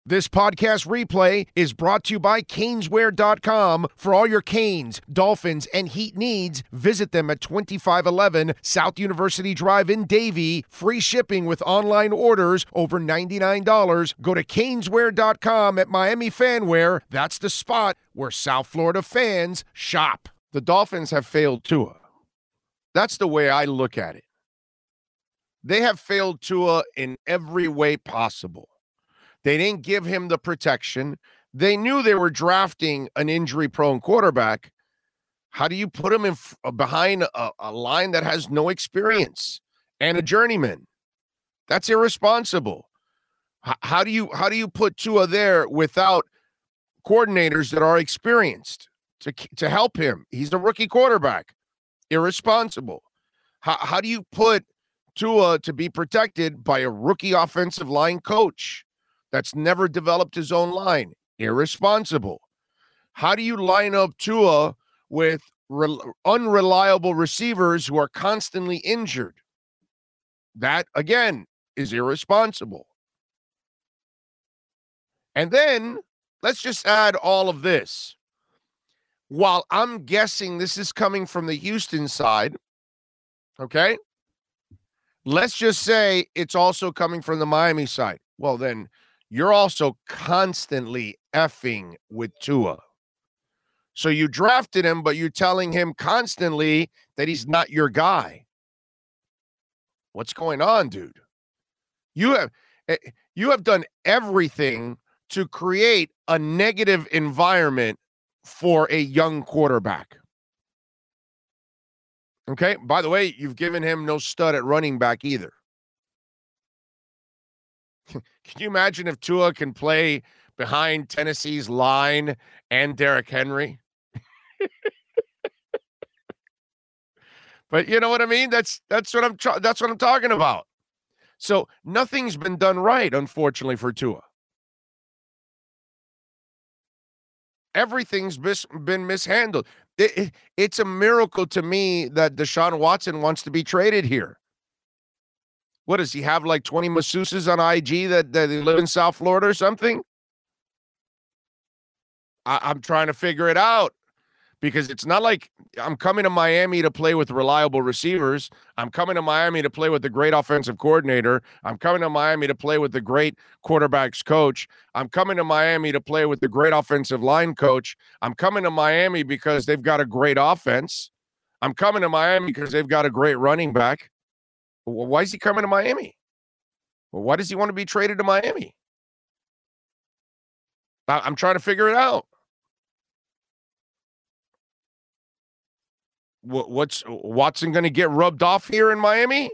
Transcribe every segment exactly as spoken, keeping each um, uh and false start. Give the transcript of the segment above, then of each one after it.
This podcast replay is brought to you by Caneswear dot com. For all your Canes, Dolphins, and Heat needs, visit them at twenty-five eleven South University Drive in Davie. Free shipping with online orders over ninety-nine dollars. Go to Caneswear dot com at Miami Fanwear. That's the spot where South Florida fans shop. The Dolphins have failed Tua. That's the way I look at it. They have failed Tua in every way possible. They didn't give him the protection. They knew they were drafting an injury-prone quarterback. How do you put him in behind a, a line that has no experience and a journeyman? That's irresponsible. H- how do you how do you put Tua there without coordinators that are experienced to to help him? He's a rookie quarterback. Irresponsible. How how do you put Tua to be protected by a rookie offensive line coach that's never developed his own line? Irresponsible. How do you line up Tua with re- unreliable receivers who are constantly injured? That, again, is irresponsible. And then let's just add all of this. While I'm guessing this is coming from the Houston side, okay, let's just say it's also coming from the Miami side. Well, then you're also constantly effing with Tua. So you drafted him, but you're telling him constantly that he's not your guy. What's going on, dude? You have you have done everything to create a negative environment for a young quarterback. Okay? By the way, you've given him no stud at running back either. Can you imagine if Tua can play behind Tennessee's line and Derrick Henry? But you know what I mean? That's that's what I'm that's what I'm talking about. So nothing's been done right, unfortunately, for Tua. Everything's mis- been mishandled. It, it, it's a miracle to me that Deshaun Watson wants to be traded here. What does he have, like twenty masseuses on I G that, that live in South Florida or something? I, I'm trying to figure it out because it's not like I'm coming to Miami to play with reliable receivers. I'm coming to Miami to play with the great offensive coordinator. I'm coming to Miami to play with the great quarterbacks coach. I'm coming to Miami to play with the great offensive line coach. I'm coming to Miami because they've got a great offense. I'm coming to Miami because they've got a great running back. Well, why is he coming to Miami? Well, why does he want to be traded to Miami? I- I'm trying to figure it out. What, what's Watson going to get rubbed off here in Miami?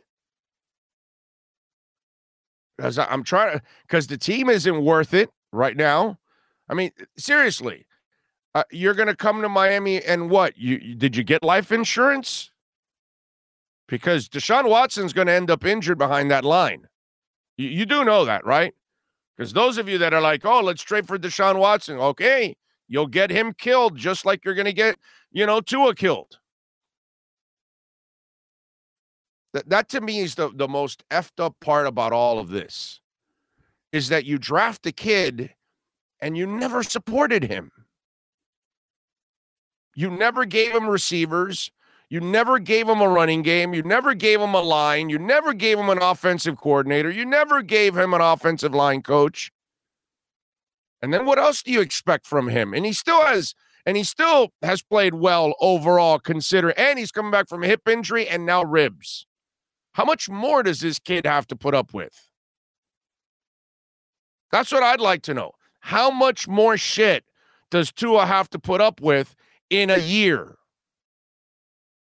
Because I'm trying to, because the team isn't worth it right now. I mean, seriously, uh, you're going to come to Miami and what? You, you did you get life insurance? Because Deshaun Watson's going to end up injured behind that line. You, you do know that, right? Because those of you that are like, oh, let's trade for Deshaun Watson. Okay, you'll get him killed just like you're going to get, you know, Tua killed. That, that to me is the, the most effed up part about all of this is that you draft a kid and you never supported him. You never gave him receivers. You never gave him a running game. You never gave him a line. You never gave him an offensive coordinator. You never gave him an offensive line coach. And then what else do you expect from him? And he still has, and he still has played well overall, consider, and he's coming back from a hip injury and now ribs. How much more does this kid have to put up with? That's what I'd like to know. How much more shit does Tua have to put up with in a year?